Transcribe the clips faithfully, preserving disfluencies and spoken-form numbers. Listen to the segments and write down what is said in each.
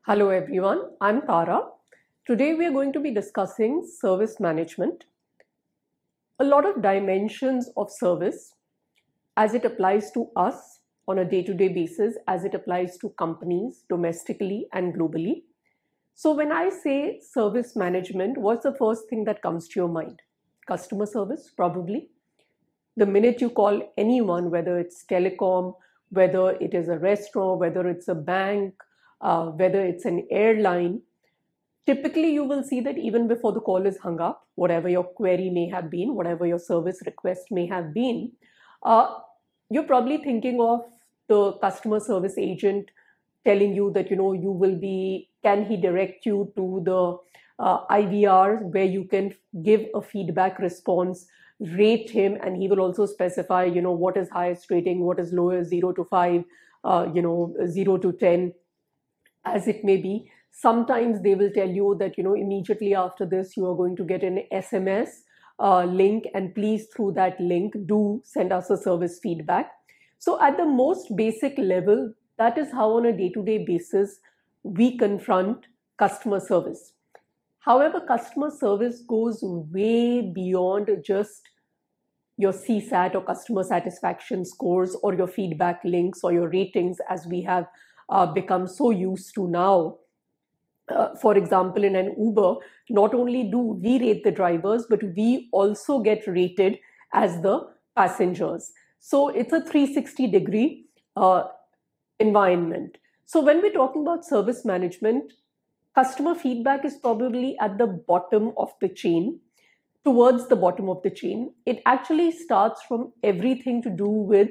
Hello everyone, I'm Tara. Today we are going to be discussing service management. A lot of dimensions of service as it applies to us on a day-to-day basis, as it applies to companies domestically and globally. So when I say service management, what's the first thing that comes to your mind? Customer service, probably. The minute you call anyone, whether it's telecom, whether it is a restaurant, whether it's a bank, uh, whether it's an airline, typically you will see that even before the call is hung up, whatever your query may have been, whatever your service request may have been, uh, you're probably thinking of the customer service agent telling you that, you know, you will be, can he direct you to the uh, I V R where you can give a feedback response, rate him, and he will also specify, you know, what is highest rating, what is lowest, zero to five, uh, you know, zero to ten, as it may be. Sometimes they will tell you that, you know, immediately after this, you are going to get an S M S uh, link, and please, through that link, do send us a service feedback. So at the most basic level, that is how on a day-to-day basis we confront customer service. However, customer service goes way beyond just your C SAT or customer satisfaction scores or your feedback links or your ratings, as we have uh, become so used to now. Uh, for example, in an Uber, not only do we rate the drivers, but we also get rated as the passengers. So it's a three sixty degree uh, environment. So when we're talking about service management, customer feedback is probably at the bottom of the chain, towards the bottom of the chain. It actually starts from everything to do with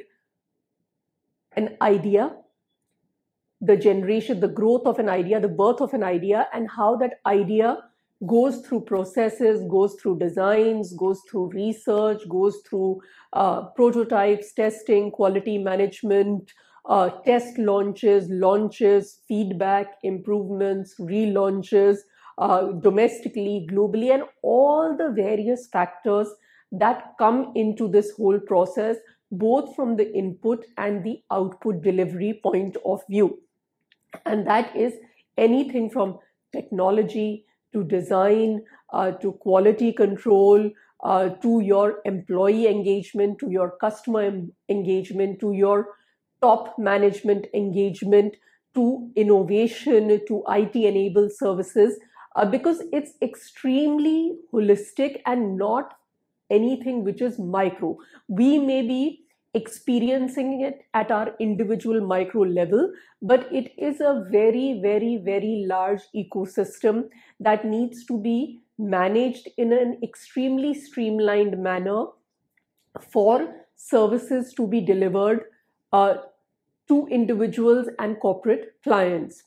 an idea, the generation, the growth of an idea, the birth of an idea, and how that idea goes through processes, goes through designs, goes through research, goes through uh, prototypes, testing, quality management, uh, test launches, launches, feedback, improvements, relaunches, uh, domestically, globally, and all the various factors that come into this whole process, both from the input and the output delivery point of view. And that is anything from technology to design, uh, to quality control, uh, to your employee engagement, to your customer engagement, to your top management engagement, to innovation, to I T-enabled services, uh, because it's extremely holistic and not anything which is micro. We may be experiencing it at our individual micro level, but it is a very, very, very large ecosystem that needs to be managed in an extremely streamlined manner for services to be delivered uh, to individuals and corporate clients.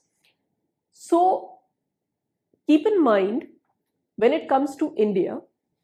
So keep in mind, when it comes to India,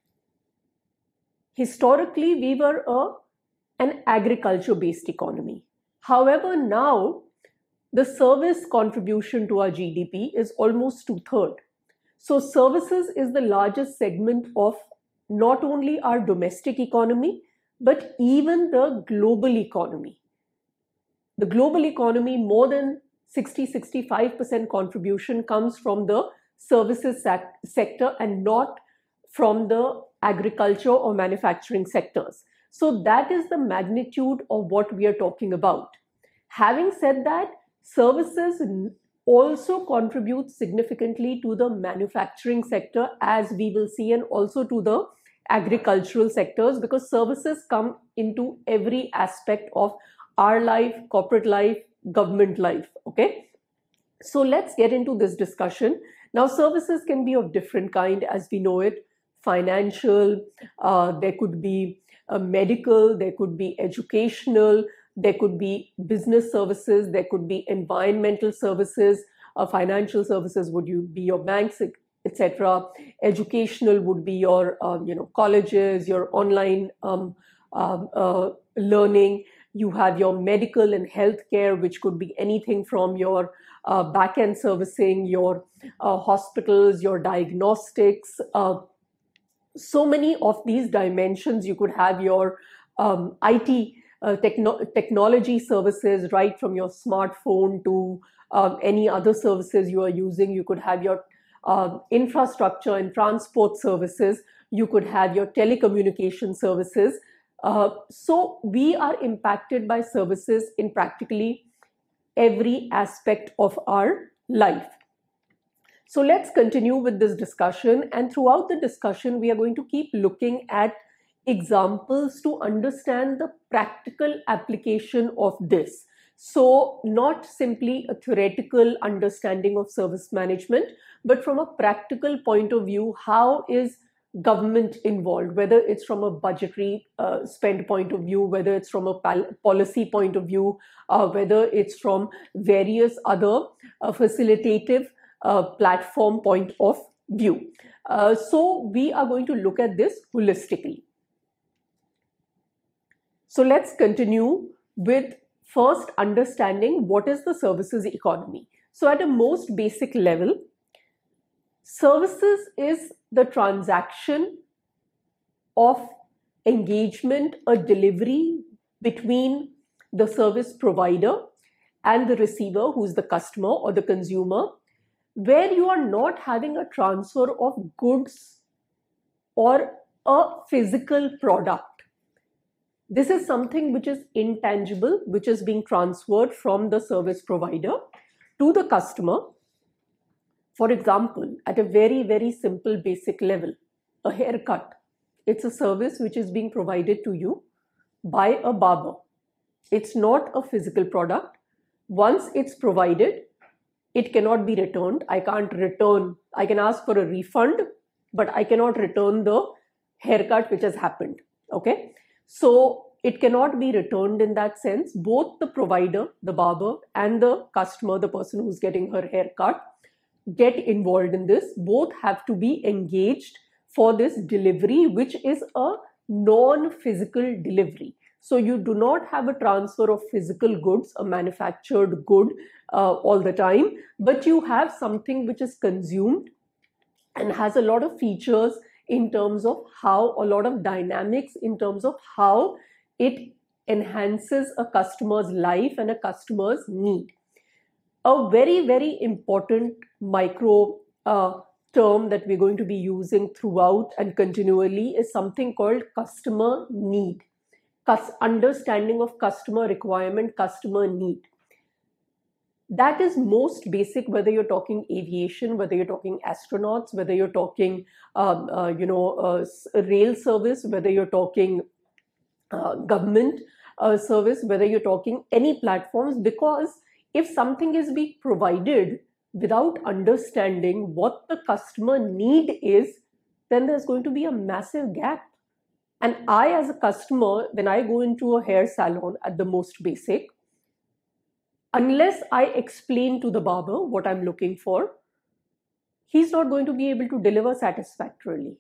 historically we were a an agriculture-based economy. However, now the service contribution to our G D P is almost two-thirds. So services is the largest segment of not only our domestic economy, but even the global economy. The global economy, more than sixty to sixty-five percent contribution comes from the services sector and not from the agriculture or manufacturing sectors. So that is the magnitude of what we are talking about. Having said that, services also contribute significantly to the manufacturing sector, as we will see, and also to the agricultural sectors, because services come into every aspect of our life, corporate life, government life. Okay. So let's get into this discussion. Now, services can be of different kind, as we know it. Financial, uh, there could be uh, medical, there could be educational, there could be business services, there could be environmental services, uh, financial services would you be your banks, et cetera. Educational would be your um, you know colleges, your online um, um, uh, learning. You have your medical and healthcare, which could be anything from your uh, back-end servicing, your uh, hospitals, your diagnostics. Uh, so many of these dimensions. You could have your um, I T uh, techno technology services, right from your smartphone to uh, any other services you are using. You could have your uh, infrastructure and transport services. You could have your telecommunication services. Uh, so we are impacted by services in practically every aspect of our life. So let's continue with this discussion, and throughout the discussion we are going to keep looking at examples to understand the practical application of this. So not simply a theoretical understanding of service management, but from a practical point of view, how is government involved, whether it's from a budgetary uh, spend point of view, whether it's from a policy point of view, uh, whether it's from various other uh, facilitative uh, platform point of view. Uh, so we are going to look at this holistically. So let's continue with first understanding what is the services economy. So at a most basic level, services is the transaction of engagement or delivery between the service provider and the receiver, who's the customer or the consumer, where you are not having a transfer of goods or a physical product. This is something which is intangible, which is being transferred from the service provider to the customer. For example, at a very, very simple basic level, a haircut. It's a service which is being provided to you by a barber. It's not a physical product. Once it's provided, it cannot be returned. I can't return. I can ask for a refund, but I cannot return the haircut which has happened. Okay. So it cannot be returned in that sense. Both the provider, the barber, and the customer, the person who's getting her hair cut, get involved in this. Both have to be engaged for this delivery, which is a non-physical delivery. So you do not have a transfer of physical goods, a manufactured good uh, all the time, but you have something which is consumed and has a lot of features in terms of how, a lot of dynamics in terms of how it enhances a customer's life and a customer's need. A very, very important micro uh, term that we're going to be using throughout and continually is something called customer need. Cus- understanding of customer requirement, customer need. That is most basic, whether you're talking aviation, whether you're talking astronauts, whether you're talking, um, uh, you know, uh, rail service, whether you're talking uh, government uh, service, whether you're talking any platforms, because if something is being provided without understanding what the customer need is, then there's going to be a massive gap. And I, as a customer, when I go into a hair salon at the most basic, unless I explain to the barber what I'm looking for, he's not going to be able to deliver satisfactorily.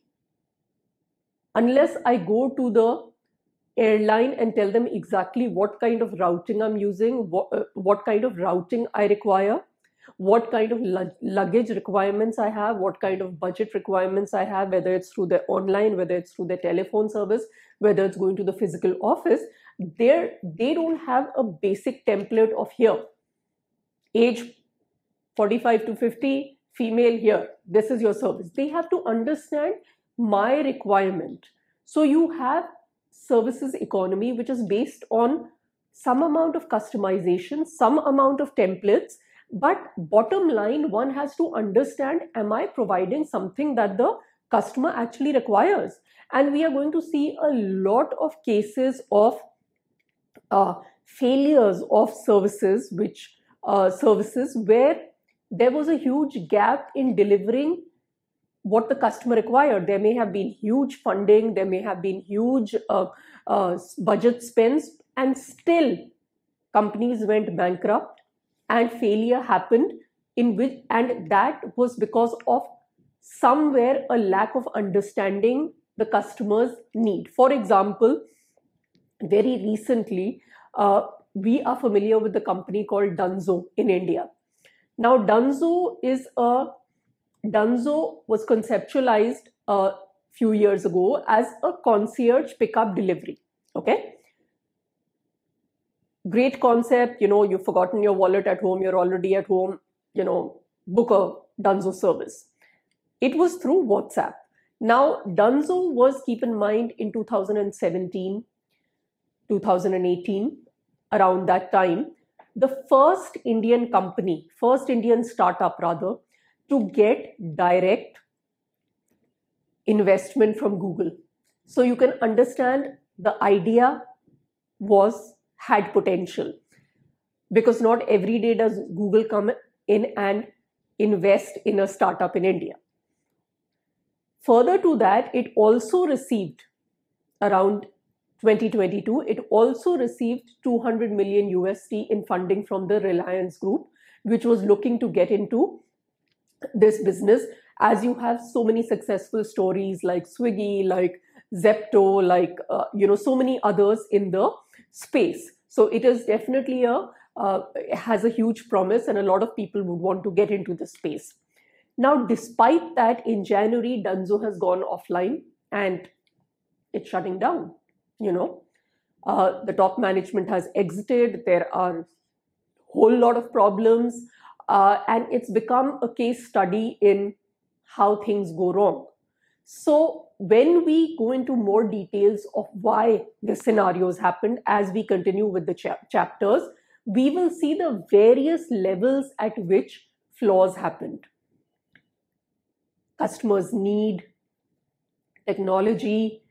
Unless I go to the airline and tell them exactly what kind of routing I'm using, what, uh, what kind of routing I require, what kind of luggage requirements I have, what kind of budget requirements I have, whether it's through the online, whether it's through the telephone service, whether it's going to the physical office, they they don't have a basic template of here. Age forty-five to fifty, female here, this is your service. They have to understand my requirement. So you have services economy, which is based on some amount of customization, some amount of templates, but bottom line, one has to understand, am I providing something that the customer actually requires? And we are going to see a lot of cases of uh, failures of services, which uh, services where there was a huge gap in delivering what the customer required. There may have been huge funding, there may have been huge uh, uh, budget spends, and still companies went bankrupt and failure happened, in which, and that was because of somewhere a lack of understanding the customer's need. For example, very recently, uh, we are familiar with the company called Dunzo in India. Now, Dunzo is a Dunzo was conceptualized a few years ago as a concierge pickup delivery. Okay. great concept, you know, you've forgotten your wallet at home, you're already at home, you know, book a Dunzo service. It was through WhatsApp. Now, Dunzo was, keep in mind, in two thousand seventeen, two thousand eighteen, around that time, the first Indian company, first Indian startup rather, to get direct investment from Google. So you can understand the idea was had potential, because not every day does Google come in and invest in a startup in India. Further to that, it also received around twenty twenty-two, it also received two hundred million U S D in funding from the Reliance Group, which was looking to get into this business. As you have so many successful stories like Swiggy, like Zepto, like uh, you know, so many others in the space. So it is definitely a uh, has a huge promise, and a lot of people would want to get into the space. Now, despite that, in January, Dunzo has gone offline and it's shutting down. You know, uh, the top management has exited. There are a whole lot of problems, uh, and it's become a case study in how things go wrong. So when we go into more details of why the scenarios happened as we continue with the chap chapters, we will see the various levels at which flaws happened. Customers' need, technology,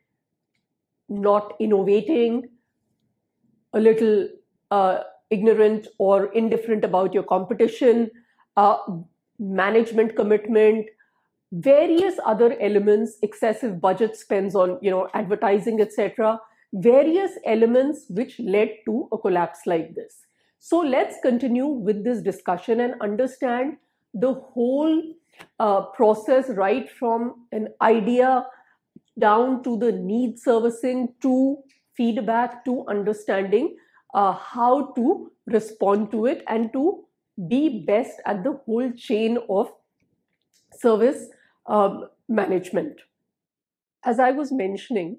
not innovating, a little uh, ignorant or indifferent about your competition, uh, management commitment, various other elements, excessive budget spends on, you know, advertising, et cetera, various elements which led to a collapse like this. So let's continue with this discussion and understand the whole uh, process, right from an idea down to the need servicing, to feedback, to understanding uh, how to respond to it and to be best at the whole chain of service um, management. As I was mentioning,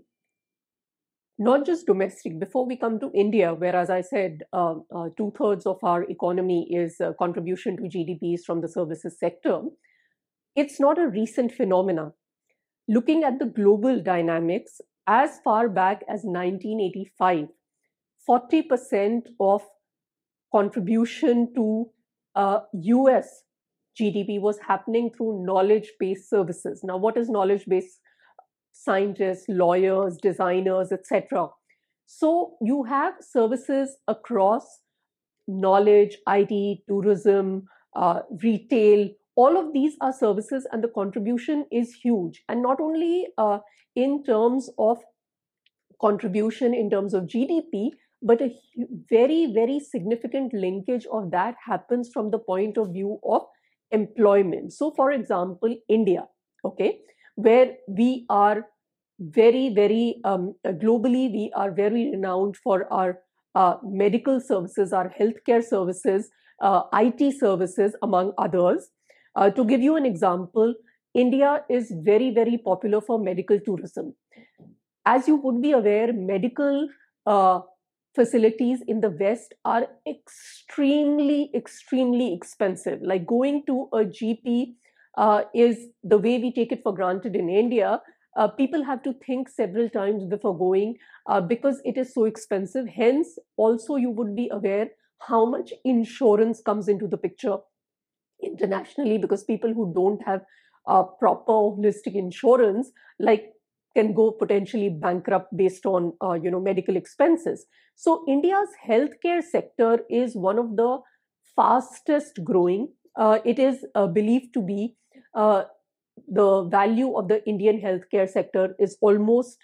not just domestic, before we come to India, where, as I said, uh, uh, two-thirds of our economy is uh, contribution to G D P is from the services sector, it's not a recent phenomena. Looking at the global dynamics, as far back as nineteen eighty-five, forty percent of contribution to uh, U S G D P was happening through knowledge-based services. Now, what is knowledge-based? Scientists, lawyers, designers, et cetera. So you have services across knowledge, I T, tourism, uh, retail. All of these are services, and the contribution is huge. And not only uh, in terms of contribution in terms of G D P, but a very, very significant linkage of that happens from the point of view of employment. So, for example, India, okay, where we are very, very um, globally, we are very renowned for our uh, medical services, our healthcare services, uh, I T services, among others. Uh, to give you an example, India is very, very popular for medical tourism. As you would be aware, medical uh, facilities in the West are extremely, extremely expensive. Like going to a G P uh, is the way we take it for granted in India. Uh, people have to think several times before going uh, because it is so expensive. Hence, also you would be aware how much insurance comes into the picture internationally, because people who don't have uh, proper holistic insurance, like, can go potentially bankrupt based on uh, you know medical expenses. So India's healthcare sector is one of the fastest growing. Uh, it is uh, believed to be uh, the value of the Indian healthcare sector is almost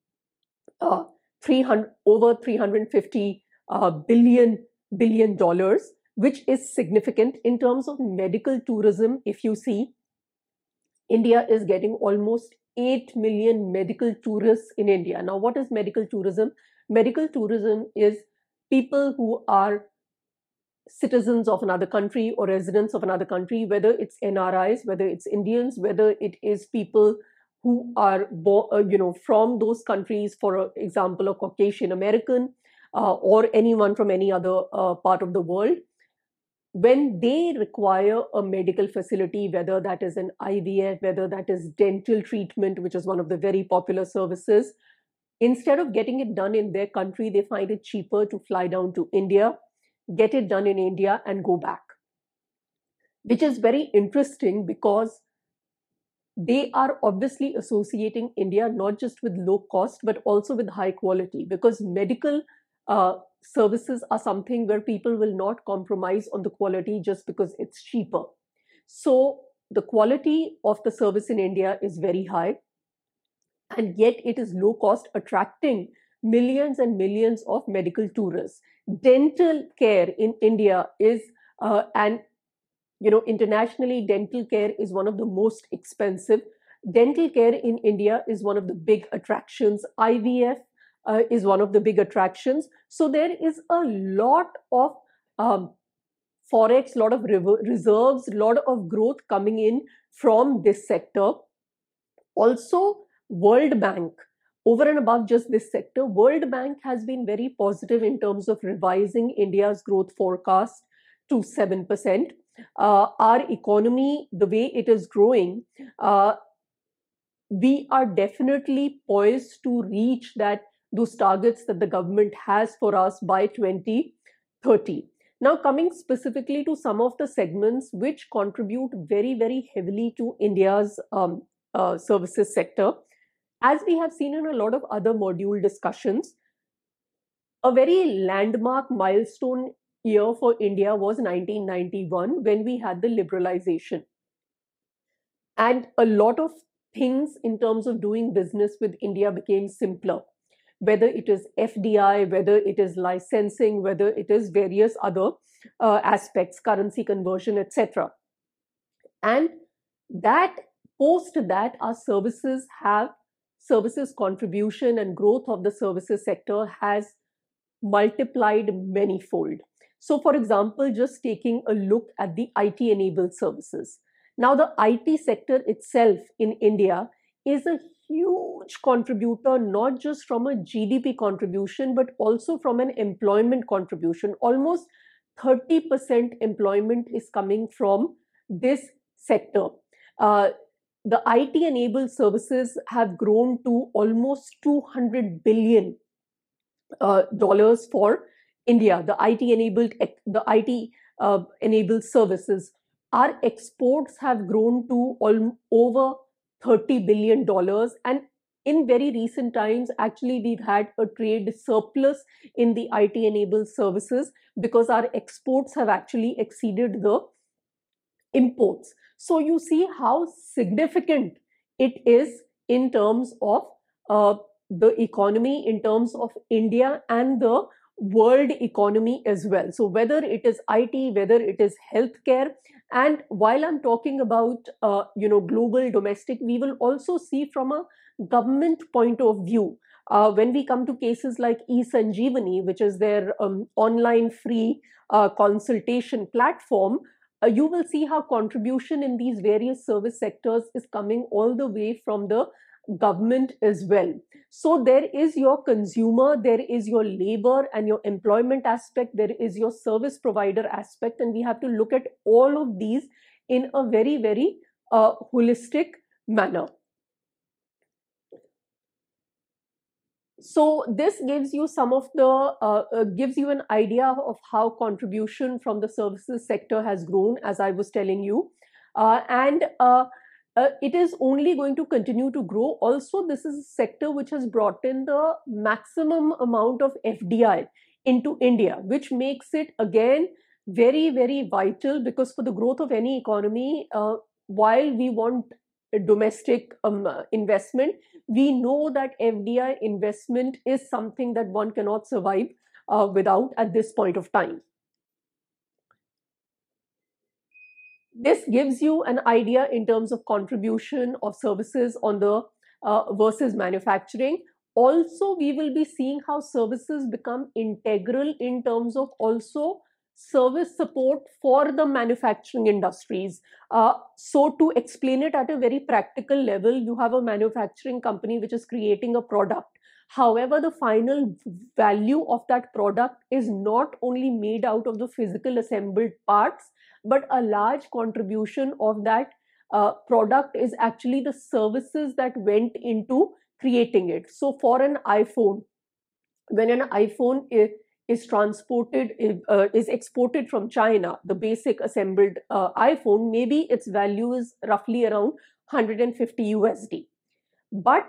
uh, three hundred over three hundred fifty uh, billion billion dollars, which is significant in terms of medical tourism. If you see, India is getting almost eight million medical tourists in India. Now, what is medical tourism? Medical tourism is people who are citizens of another country or residents of another country, whether it's N R Is, whether it's Indians, whether it is people who are born, uh, you know, from those countries. For example, a Caucasian American, uh, or anyone from any other uh, part of the world, when they require a medical facility, whether that is an I V F, whether that is dental treatment, which is one of the very popular services, instead of getting it done in their country, they find it cheaper to fly down to India, get it done in India, and go back. Which is very interesting because they are obviously associating India not just with low cost, but also with high quality, because medical uh, services are something where people will not compromise on the quality just because it's cheaper. So the quality of the service in India is very high, and yet it is low cost, attracting millions and millions of medical tourists. Dental care in India is, uh, and you know, internationally, dental care is one of the most expensive. Dental care in India is one of the big attractions. I V F uh, is one of the big attractions. So there is a lot of um, forex, lot of reserves, lot of growth coming in from this sector. Also, World Bank, over and above just this sector, World Bank has been very positive in terms of revising India's growth forecast to seven percent. Uh, our economy, the way it is growing, uh, we are definitely poised to reach that those targets that the government has for us by twenty thirty. Now, coming specifically to some of the segments which contribute very, very heavily to India's um, uh, services sector, as we have seen in a lot of other module discussions, a very landmark milestone year for India was nineteen ninety-one, when we had the liberalization. And a lot of things in terms of doing business with India became simpler, whether it is F D I, whether it is licensing, whether it is various other uh, aspects, currency conversion, et cetera. And that post that, our services have services contribution and growth of the services sector has multiplied manyfold. So, for example, just taking a look at the I T enabled services. Now, the I T sector itself in India is a huge contributor, not just from a G D P contribution, but also from an employment contribution. Almost thirty percent employment is coming from this sector. Uh, the I T enabled services have grown to almost two hundred billion uh, dollars for India. The I T enabled the I T uh, enabled services. Our exports have grown to all, over thirty billion dollars, and in very recent times, actually, we've had a trade surplus in the I T enabled services because our exports have actually exceeded the imports. So you see how significant it is in terms of uh, the economy, in terms of India and the world economy as well. So whether it is I T, whether it is healthcare, and while I'm talking about uh, you know global, domestic, we will also see from a government point of view. Uh, when we come to cases like eSanjeevani, which is their um, online free uh, consultation platform, uh, you will see how contribution in these various service sectors is coming all the way from the government as well. So there is your consumer, there is your labor and your employment aspect, there is your service provider aspect, and we have to look at all of these in a very, very uh, holistic manner. So this gives you some of the, uh, uh, gives you an idea of how contribution from the services sector has grown, as I was telling you. Uh, and uh, uh, it is only going to continue to grow. Also, this is a sector which has brought in the maximum amount of F D I into India, which makes it again very, very vital, because for the growth of any economy, uh, while we want domestic um, investment, we know that F D I investment is something that one cannot survive uh, without at this point of time. This gives you an idea in terms of contribution of services on the uh, versus manufacturing. Also, we will be seeing how services become integral in terms of also service support for the manufacturing industries. Uh, so to explain it at a very practical level, you have a manufacturing company which is creating a product. However, the final value of that product is not only made out of the physical assembled parts, but a large contribution of that uh, product is actually the services that went into creating it. So for an iPhone, when an iPhone is, is transported, uh, is exported from China, the basic assembled uh, iPhone, maybe its value is roughly around one hundred fifty U S D. But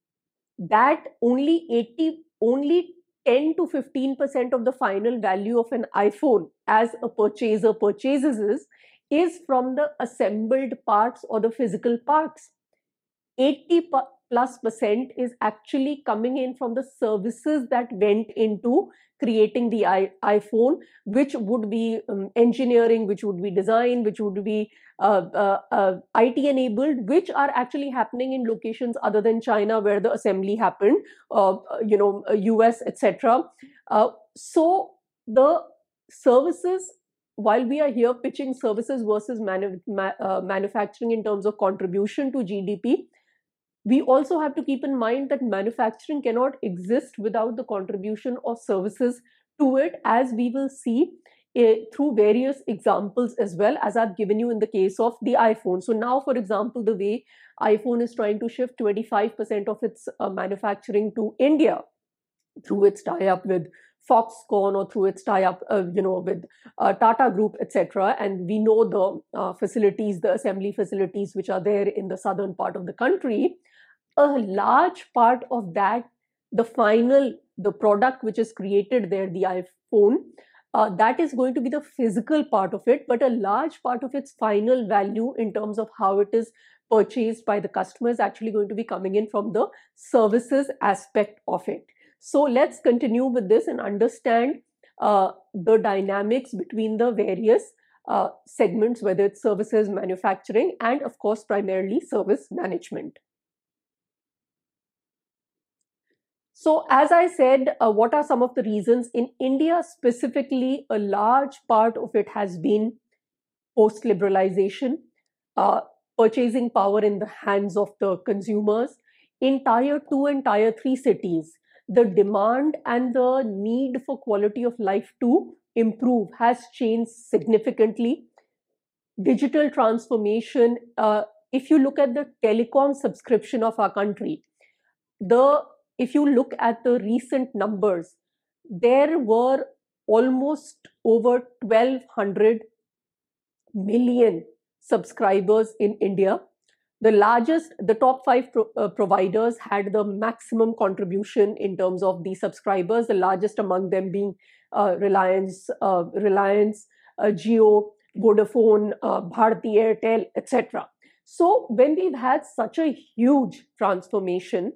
that only eighty, only ten to fifteen percent of the final value of an iPhone as a purchaser purchases is, is from the assembled parts or the physical parts. eighty plus percent is actually coming in from the services that went into creating the iPhone, which would be um, engineering, which would be design, which would be uh, uh, uh, I T enabled, which are actually happening in locations other than China where the assembly happened, uh, you know, U S, et cetera. Uh, so the services, while we are here pitching services versus manu ma uh, manufacturing in terms of contribution to G D P, we also have to keep in mind that manufacturing cannot exist without the contribution of services to it, as we will see uh, through various examples as well, as I've given you in the case of the iPhone. So now, for example, the way iPhone is trying to shift twenty-five percent of its uh, manufacturing to India through its tie-up with Foxconn or through its tie-up, uh, you know, with uh, Tata Group, et cetera. And we know the uh, facilities, the assembly facilities which are there in the southern part of the country. A large part of that, the final, the product which is created there, the iPhone, uh, that is going to be the physical part of it, but a large part of its final value in terms of how it is purchased by the customer is actually going to be coming in from the services aspect of it. So let's continue with this and understand uh, the dynamics between the various uh, segments, whether it's services, manufacturing, and of course, primarily service management. So as I said, uh, what are some of the reasons? In India specifically, a large part of it has been post-liberalization, uh, purchasing power in the hands of the consumers. In tier two and tier three cities, the demand and the need for quality of life to improve has changed significantly. Digital transformation, uh, if you look at the telecom subscription of our country, the if you look at the recent numbers, there were almost over twelve hundred million subscribers in India. The largest, the top five pro, uh, providers had the maximum contribution in terms of the subscribers, the largest among them being uh, Reliance, uh, Reliance, uh, Jio, Vodafone, uh, Bharti Airtel, et cetera. So when we've had such a huge transformation,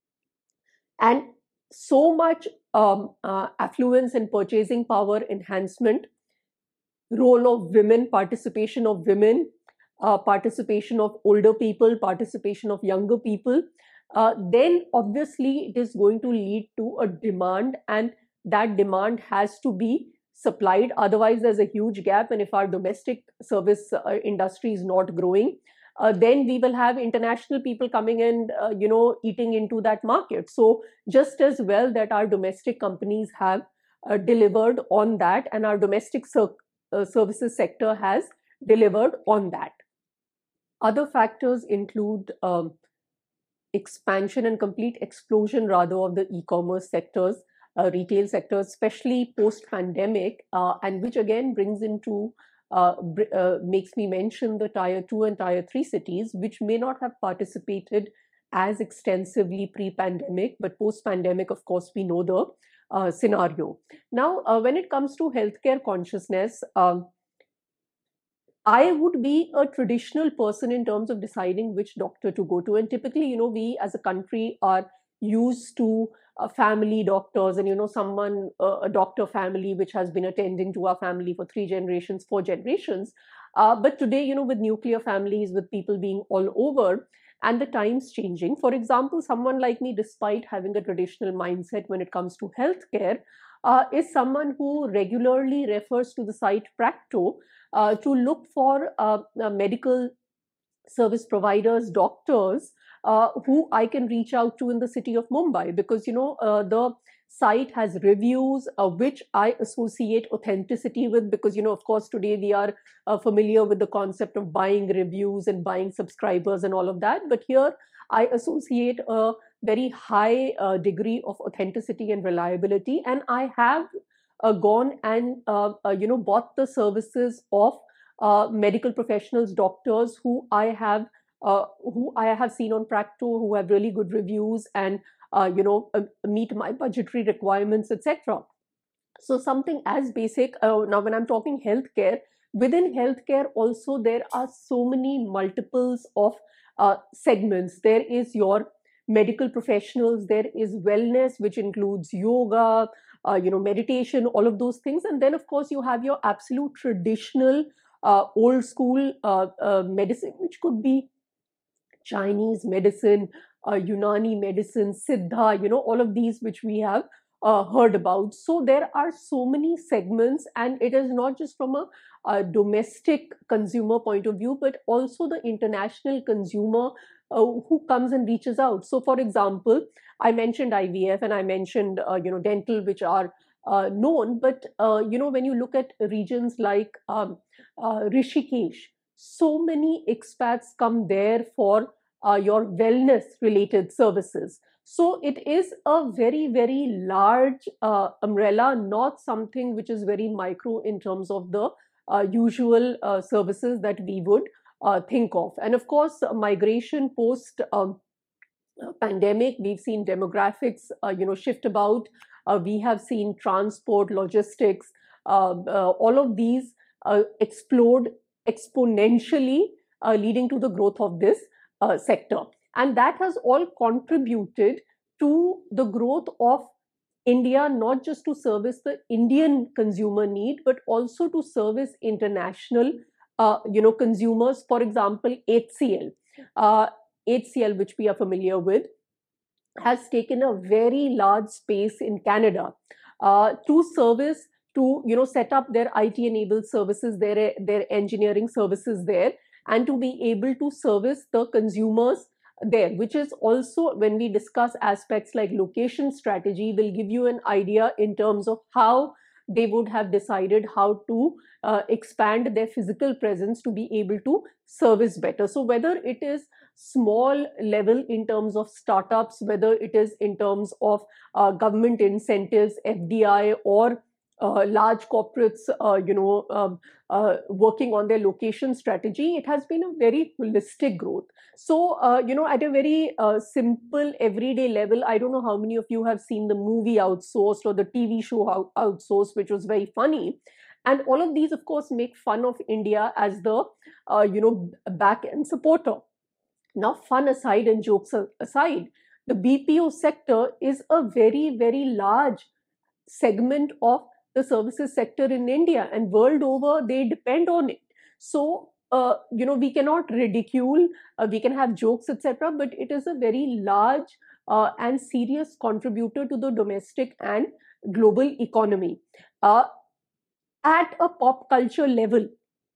and so much um, uh, affluence and purchasing power enhancement, role of women, participation of women, uh, participation of older people, participation of younger people, uh, then obviously it is going to lead to a demand, and that demand has to be supplied. Otherwise, there's a huge gap, and if our domestic service uh, industry is not growing, Uh, then we will have international people coming and, uh, you know, eating into that market. So just as well that our domestic companies have uh, delivered on that, and our domestic ser uh, services sector has delivered on that. Other factors include um, expansion and complete explosion rather of the e-commerce sectors, uh, retail sectors, especially post-pandemic, uh, and which again brings into Uh, uh, makes me mention the tier two and tier three cities, which may not have participated as extensively pre-pandemic, but post-pandemic, of course, we know the uh, scenario. Now, uh, when it comes to healthcare consciousness, um, I would be a traditional person in terms of deciding which doctor to go to. And typically, you know, we as a country are used to uh, family doctors, and, you know, someone, uh, a doctor family, which has been attending to our family for three generations, four generations. Uh, but today, you know, with nuclear families, with people being all over, and the times changing, for example, someone like me, despite having a traditional mindset when it comes to healthcare, uh, is someone who regularly refers to the site Practo uh, to look for uh, uh, medical service providers, doctors uh, who I can reach out to in the city of Mumbai, because you know uh, the site has reviews uh, which I associate authenticity with, because you know of course today we are uh, familiar with the concept of buying reviews and buying subscribers and all of that, but here I associate a very high uh, degree of authenticity and reliability, and I have uh, gone and uh, uh, you know bought the services of uh, medical professionals, doctors who I have uh, who I have seen on Practo, who have really good reviews and uh, you know uh, meet my budgetary requirements, et cetera. So something as basic. Uh, now, when I'm talking healthcare, within healthcare also there are so many multiples of uh, segments. There is your medical professionals, there is wellness, which includes yoga, uh, you know, meditation, all of those things, and then of course you have your absolute traditional uh, old school uh, uh, medicine, which could be Chinese medicine, uh, Unani medicine, Siddha, you know, all of these which we have uh, heard about. So there are so many segments, and it is not just from a, a domestic consumer point of view, but also the international consumer uh, who comes and reaches out. So, for example, I mentioned I V F and I mentioned, uh, you know, dental, which are uh, known, but, uh, you know, when you look at regions like um, uh, Rishikesh, so many expats come there for uh, your wellness related services. So it is a very, very large uh, umbrella, not something which is very micro in terms of the uh, usual uh, services that we would uh, think of. And of course, migration post um, pandemic, we've seen demographics, uh, you know, shift about. Uh, we have seen transport, logistics, uh, uh, all of these uh, explode exponentially, uh, leading to the growth of this uh, sector. And that has all contributed to the growth of India, not just to service the Indian consumer need, but also to service international, uh, you know, consumers. For example, H C L. Uh, H C L, which we are familiar with, has taken a very large space in Canada uh, to service, to you know set up their I T enabled services, their their engineering services there, and to be able to service the consumers there, which is also, when we discuss aspects like location strategy, will give you an idea in terms of how they would have decided how to uh, expand their physical presence to be able to service better. So whether it is small level in terms of startups, whether it is in terms of uh, government incentives, F D I, or uh, large corporates, uh, you know, um, uh, working on their location strategy, it has been a very holistic growth. So, uh, you know, at a very uh, simple everyday level, I don't know how many of you have seen the movie Outsourced or the T V show out- Outsourced, which was very funny. And all of these, of course, make fun of India as the, uh, you know, back end supporter. Now, fun aside and jokes aside, the B P O sector is a very, very large segment of the services sector in India, and world over, they depend on it. So, uh, you know, we cannot ridicule, uh, we can have jokes, et cetera, but it is a very large uh, and serious contributor to the domestic and global economy. Uh, at a pop culture level,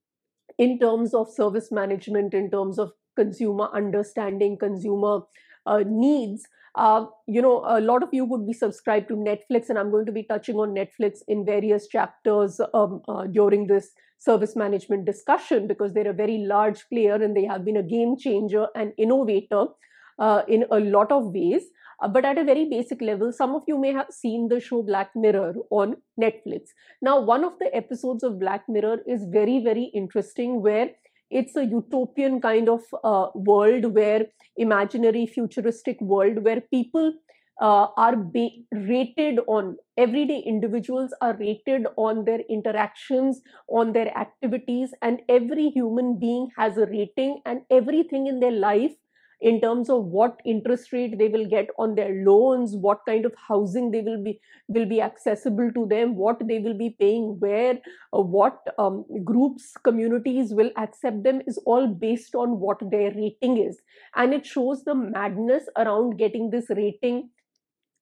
in terms of service management, in terms of consumer understanding, consumer uh, needs. Uh, you know, a lot of you would be subscribed to Netflix, and I'm going to be touching on Netflix in various chapters um, uh, during this service management discussion, because they're a very large player and they have been a game changer and innovator uh, in a lot of ways. Uh, but at a very basic level, some of you may have seen the show Black Mirror on Netflix. Now, one of the episodes of Black Mirror is very, very interesting, where it's a utopian kind of uh, world, where imaginary futuristic world, where people uh, are ba- rated on, everyday individuals are rated on their interactions, on their activities, and every human being has a rating, and everything in their life, in terms of what interest rate they will get on their loans, what kind of housing they will be will be accessible to them, what they will be paying where, uh, what um, groups, communities will accept them, is all based on what their rating is. And it shows the madness around getting this rating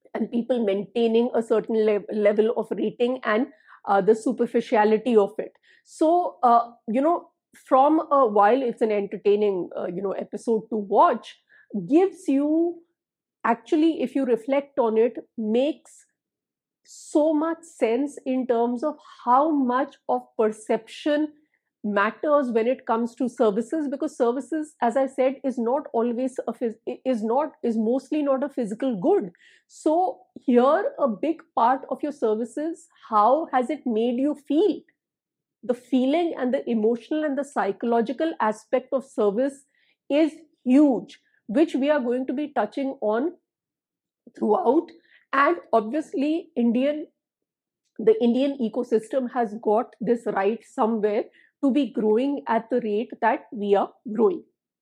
and people maintaining a certain le level of rating and uh, the superficiality of it. So, uh, you know, from a while it's an entertaining, uh, you know, episode to watch, gives you actually, if you reflect on it, makes so much sense in terms of how much of perception matters when it comes to services, because services, as I said, is not always a phys- is not is mostly not a physical good. So here a big part of your services, how has it made you feel? The feeling and the emotional and the psychological aspect of service is huge, which we are going to be touching on throughout. And obviously indian the Indian ecosystem has got this right somewhere to be growing at the rate that we are growing.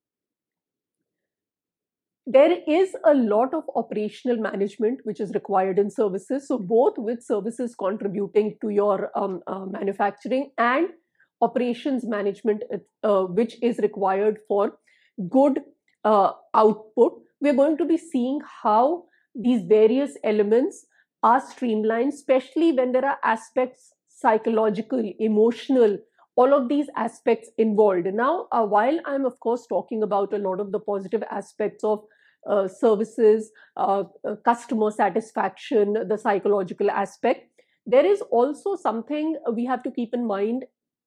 There is a lot of operational management which is required in services. So both with services contributing to your um, uh, manufacturing, and operations management, uh, which is required for good uh, output. We're going to be seeing how these various elements are streamlined, especially when there are aspects psychological, emotional, all of these aspects involved. Now, uh, while I'm of course talking about a lot of the positive aspects of uh, services, uh, uh, customer satisfaction, the psychological aspect, there is also something we have to keep in mind,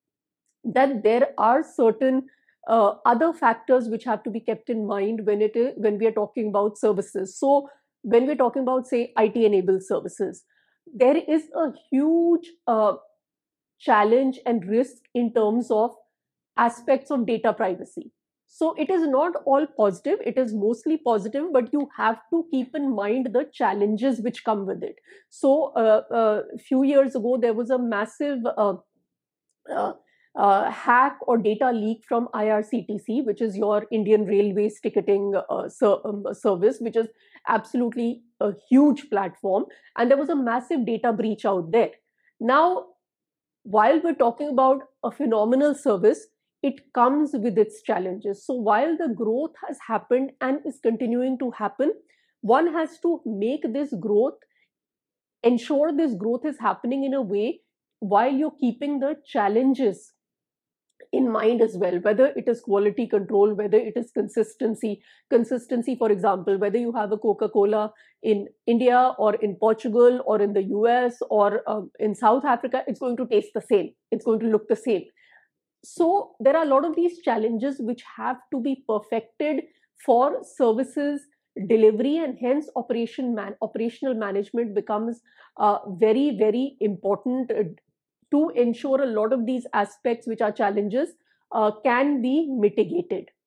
that there are certain uh, other factors which have to be kept in mind when it is when we are talking about services. So when we're talking about, say, I T enabled services, there is a huge uh, challenge and risk in terms of aspects of data privacy. So it is not all positive, it is mostly positive, but you have to keep in mind the challenges which come with it. So uh, uh, a few years ago, there was a massive uh, uh, uh, hack or data leak from I R C T C, which is your Indian Railways ticketing uh, ser- um, service, which is absolutely a huge platform. And there was a massive data breach out there. Now, while we're talking about a phenomenal service, it comes with its challenges. So while the growth has happened and is continuing to happen, one has to make this growth, ensure this growth is happening in a way while you're keeping the challenges in mind as well, whether it is quality control, whether it is consistency. Consistency, for example, whether you have a Coca-Cola in India or in Portugal or in the U S or um, in South Africa, it's going to taste the same, it's going to look the same. So there are a lot of these challenges which have to be perfected for services delivery, and hence operation man operational management becomes uh, very very important uh, to ensure a lot of these aspects which are challenges uh, can be mitigated.